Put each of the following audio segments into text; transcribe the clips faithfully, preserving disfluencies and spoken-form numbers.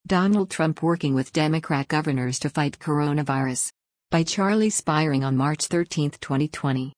Donald Trump working with Democrat governors to fight coronavirus. By Charlie Spiring on March thirteenth, twenty twenty.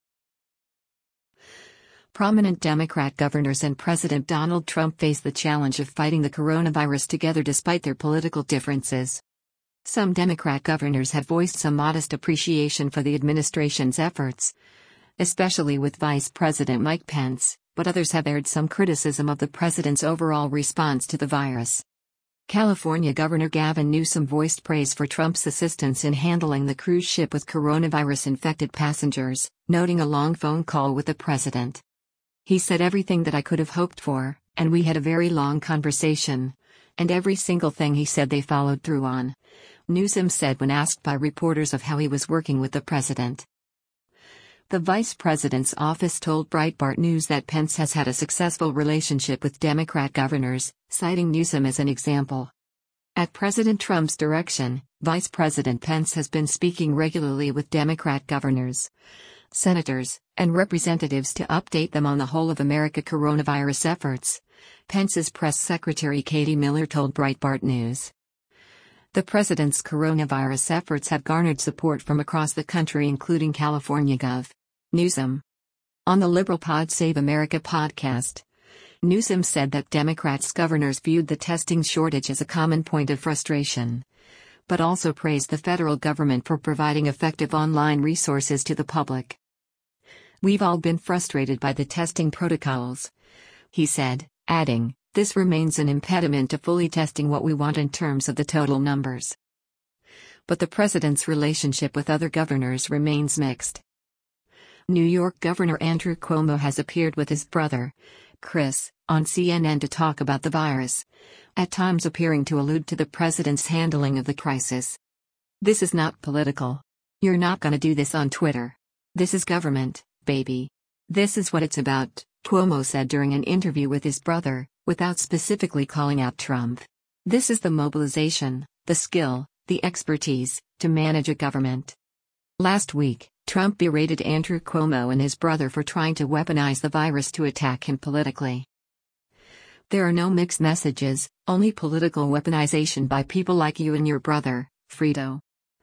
Prominent Democrat governors and President Donald Trump face the challenge of fighting the coronavirus together despite their political differences. Some Democrat governors have voiced some modest appreciation for the administration's efforts, especially with Vice President Mike Pence, but others have aired some criticism of the president's overall response to the virus. California Governor Gavin Newsom voiced praise for Trump's assistance in handling the cruise ship with coronavirus-infected passengers, noting a long phone call with the president. He said everything that I could have hoped for, and we had a very long conversation. And every single thing he said they followed through on, Newsom said when asked by reporters of how he was working with the president. The vice president's office told Breitbart News that Pence has had a successful relationship with Democrat governors, citing Newsom as an example. At President Trump's direction, Vice President Pence has been speaking regularly with Democrat governors, senators, and representatives to update them on the whole of America coronavirus efforts, Pence's press secretary Katie Miller told Breitbart News. The president's coronavirus efforts have garnered support from across the country, including California Gov. Newsom. On the liberal Pod Save America podcast, Newsom said that Democrats governors viewed the testing shortage as a common point of frustration, but also praised the federal government for providing effective online resources to the public. We've all been frustrated by the testing protocols, he said, adding, this remains an impediment to fully testing what we want in terms of the total numbers. But the president's relationship with other governors remains mixed. New York Governor Andrew Cuomo has appeared with his brother, Chris, on C N N to talk about the virus, at times appearing to allude to the president's handling of the crisis. This is not political. You're not gonna do this on Twitter. This is government, baby. This is what it's about, Cuomo said during an interview with his brother, without specifically calling out Trump. This is the mobilization, the skill, the expertise, to manage a government. Last week, Trump berated Andrew Cuomo and his brother for trying to weaponize the virus to attack him politically. There are no mixed messages, only political weaponization by people like you and your brother, Fredo.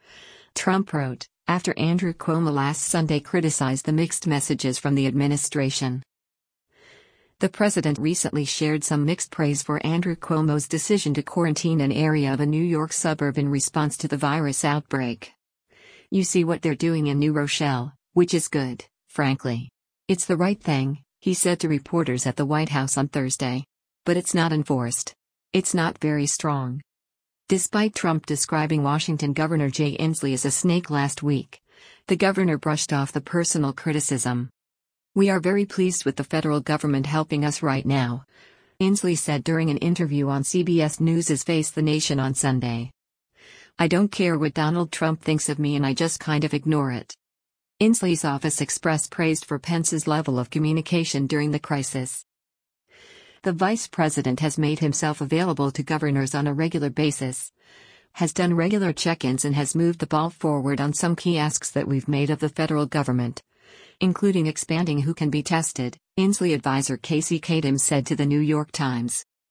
Trump wrote, after Andrew Cuomo last Sunday criticized the mixed messages from the administration. The president recently shared some mixed praise for Andrew Cuomo's decision to quarantine an area of a New York suburb in response to the virus outbreak. You see what they're doing in New Rochelle, which is good, frankly. It's the right thing, he said to reporters at the White House on Thursday. But it's not enforced. It's not very strong. Despite Trump describing Washington Governor Jay Inslee as a snake last week, the governor brushed off the personal criticism. We are very pleased with the federal government helping us right now, Inslee said during an interview on C B S News' Face the Nation on Sunday. I don't care what Donald Trump thinks of me and I just kind of ignore it. Inslee's office expressed praise for Pence's level of communication during the crisis. The vice president has made himself available to governors on a regular basis, has done regular check-ins and has moved the ball forward on some key asks that we've made of the federal government, including expanding who can be tested, Inslee advisor Casey Kadam said to the New York Times.